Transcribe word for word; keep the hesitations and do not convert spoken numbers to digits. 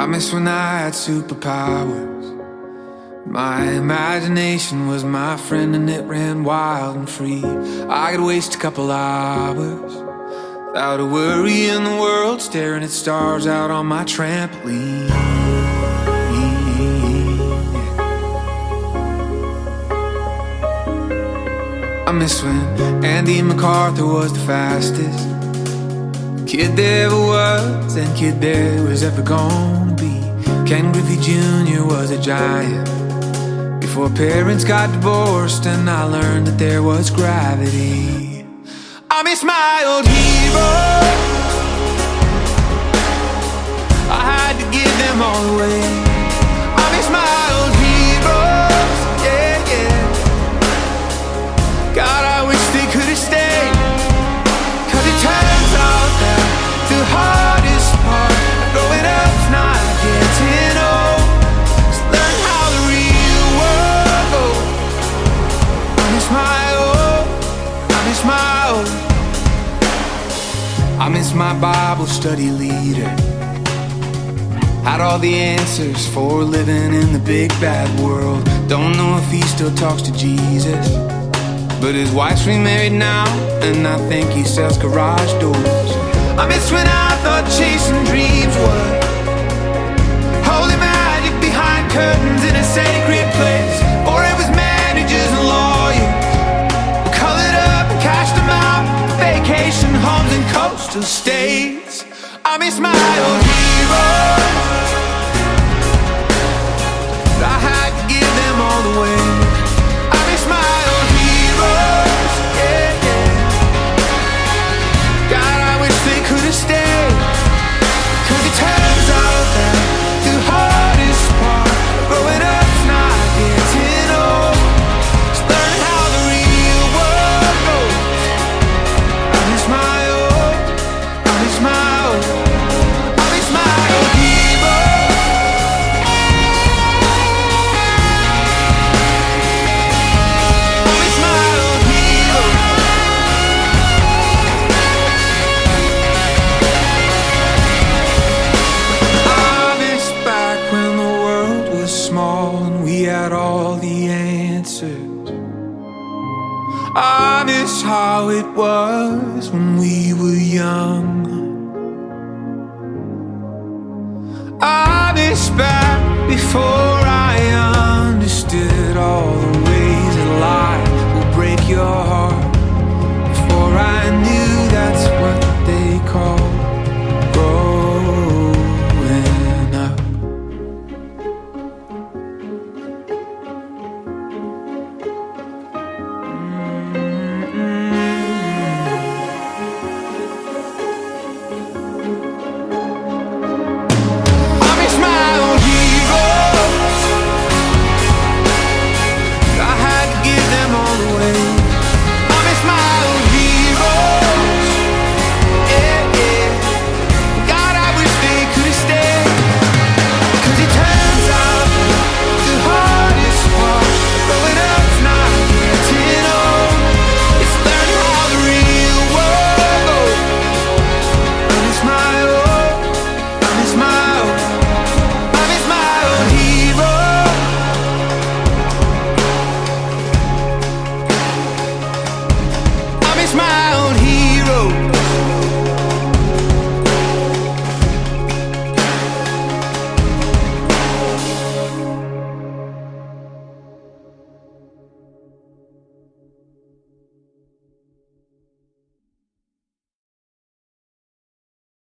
I miss when I had superpowers. My imagination was my friend and it ran wild and free. I could waste a couple hours without a worry in the world, staring at stars out on my trampoline. I miss when Andy MacArthur was the fastest kid there ever was, and kid there was ever gonna be. Ken Griffey Junior was a giant before parents got divorced, and I learned that there was gravity. I miss my old heroes. I had to give them all away. I miss my old heroes. Yeah, yeah. God, I wish they could have stayed. Cause it turns out that the hardest part of growing up's not getting old. Just learn how the real world goes. I miss my old, I miss my old. I miss my Bible study leader. Had all the answers for living in the big bad world. Don't know if he still talks to Jesus, but his wife's remarried now, and I think he sells garage doors. I miss when I thought chasing dreams was holy magic behind curtains in a sacred place, or it was managers and lawyers who colored up and cashed them out, vacation homes and coastal states. I miss my old heroes. I had to give them all the way. I miss my old heroes. Yeah, yeah. God, I wish they could have stayed. Cause it turns out that the hardest part of growing up's not getting old. Just learn how the real world goes. I miss my old, I miss my old, I miss my old heroes. All the answers. I miss how it was when we were young. I miss back before I understood